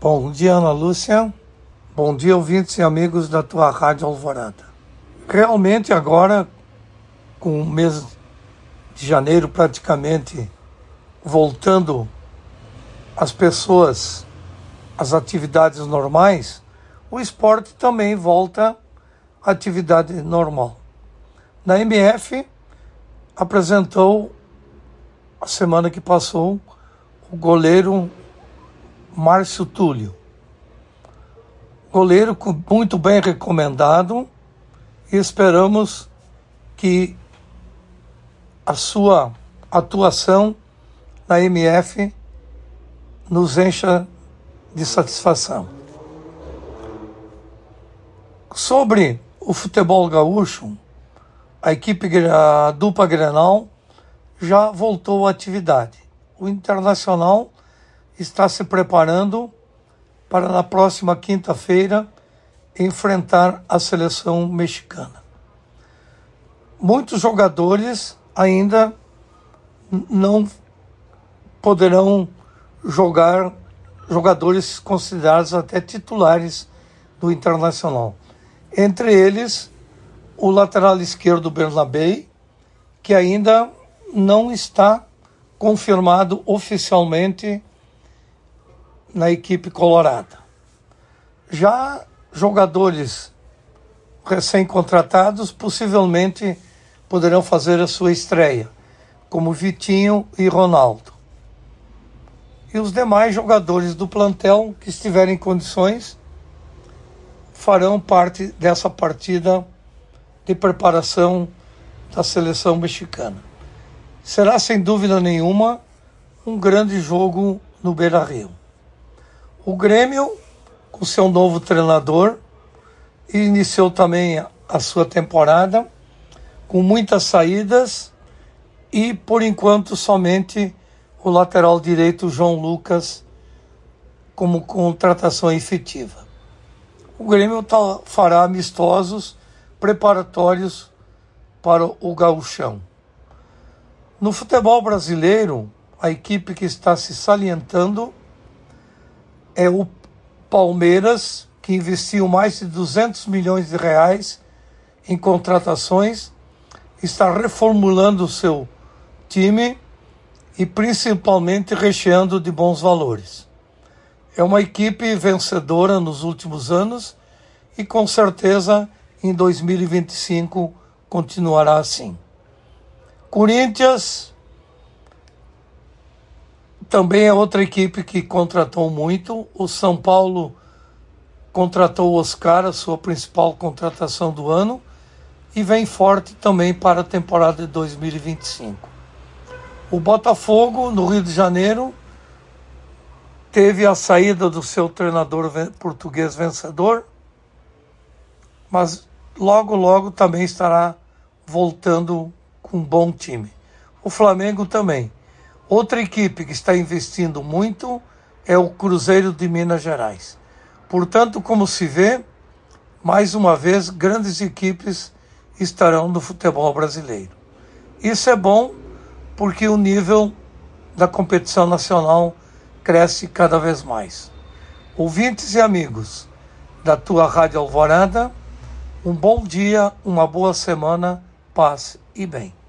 Bom dia, Ana Lúcia. Bom dia, ouvintes e amigos da tua Rádio Alvorada. Realmente agora, com o mês de janeiro praticamente voltando as pessoas às atividades normais, o esporte também volta à atividade normal. Na MF apresentou, a semana que passou, o goleiro Márcio Túlio. Goleiro muito bem recomendado e esperamos que a sua atuação na MF nos encha de satisfação. Sobre o futebol gaúcho, a dupla Grenal já voltou à atividade. O Internacional está se preparando para na próxima quinta-feira enfrentar a seleção mexicana. Muitos jogadores ainda não poderão jogar, jogadores considerados até titulares do Internacional. Entre eles, o lateral esquerdo Bernabei, que ainda não está confirmado oficialmente na equipe colorada. Já jogadores recém-contratados possivelmente poderão fazer a sua estreia, como Vitinho e Ronaldo. E os demais jogadores do plantel que estiverem em condições farão parte dessa partida de preparação da seleção mexicana. Será, sem dúvida nenhuma, um grande jogo no Beira-Rio. O Grêmio, com seu novo treinador, iniciou também a sua temporada com muitas saídas e, por enquanto, somente o lateral direito João Lucas como contratação efetiva. O Grêmio fará amistosos preparatórios para o Gauchão. No futebol brasileiro, a equipe que está se salientando é o Palmeiras, que investiu mais de 200 milhões de reais em contratações, está reformulando o seu time e principalmente recheando de bons valores. É uma equipe vencedora nos últimos anos e com certeza em 2025 continuará assim. Corinthians também é outra equipe que contratou muito. O São Paulo contratou o Oscar, a sua principal contratação do ano, e vem forte também para a temporada de 2025. O Botafogo, no Rio de Janeiro, teve a saída do seu treinador português vencedor, mas logo também estará voltando com um bom time. O Flamengo também. Outra equipe que está investindo muito é o Cruzeiro de Minas Gerais. Portanto, como se vê, mais uma vez, grandes equipes estarão no futebol brasileiro. Isso é bom porque o nível da competição nacional cresce cada vez mais. Ouvintes e amigos da tua Rádio Alvorada, um bom dia, uma boa semana, paz e bem.